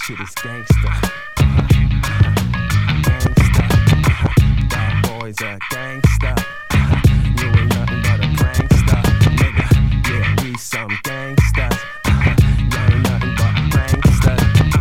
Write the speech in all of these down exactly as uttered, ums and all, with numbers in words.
shit is gangsta. Gangsta. Bad boys are gangsta. You ain't nothing but a prankster, nigga. Yeah, we some gangsters. You ain't nothing but pranksters.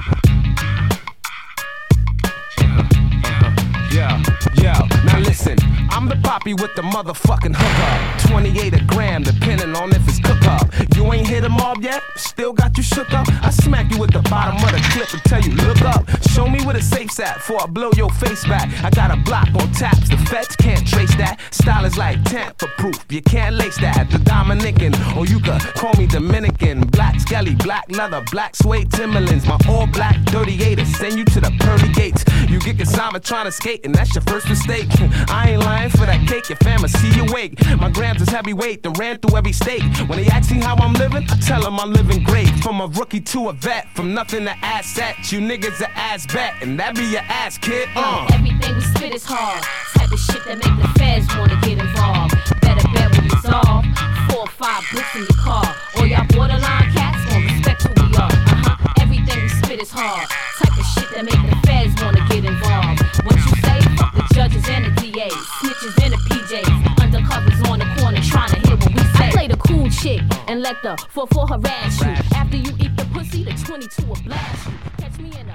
Yeah, yeah. Now listen, I'm the poppy with the motherfucking hookup. twenty-eight a gram, depending on if it's cook up. You ain't hit them all yet? Still got you shook up? I smack you with the bottom of the clip and tell you, look up. Show me where the safe's at before I blow your face back. I got a block on taps, the feds can't trace that. Style is like tamper-proof, you can't lace that. The Dominican, or you could call me Dominican. Black skelly, black leather, black suede Timberlands. My all black thirty-eight send you to the pearly gates. You get consignment trying to skate, and that's your first mistake. I ain't lying for that cake, your fam will see you wake. My grams is heavyweight and ran through every state. When they ask me how I'm living, I tell them I'm living great. From a rookie to a vet, from nothing to assets. You niggas are ass bet, and that be your ass, kid. Uh. Everything we spit is hard. Type of shit that make the feds wanna get involved. Better bet we resolve. Four or five bricks in your car. All y'all borderline cats won't respect who we are. Uh-huh. Everything we spit is hard. Type of shit that make the feds wanna get involved. What you say? Fuck the judges and the D As. Snitches and the P Js. Undercovers on the corner trying to hear what we say. I play the cool chick and let the four four harass you. After you eat the pussy, the twenty-two will blast you. Catch me in a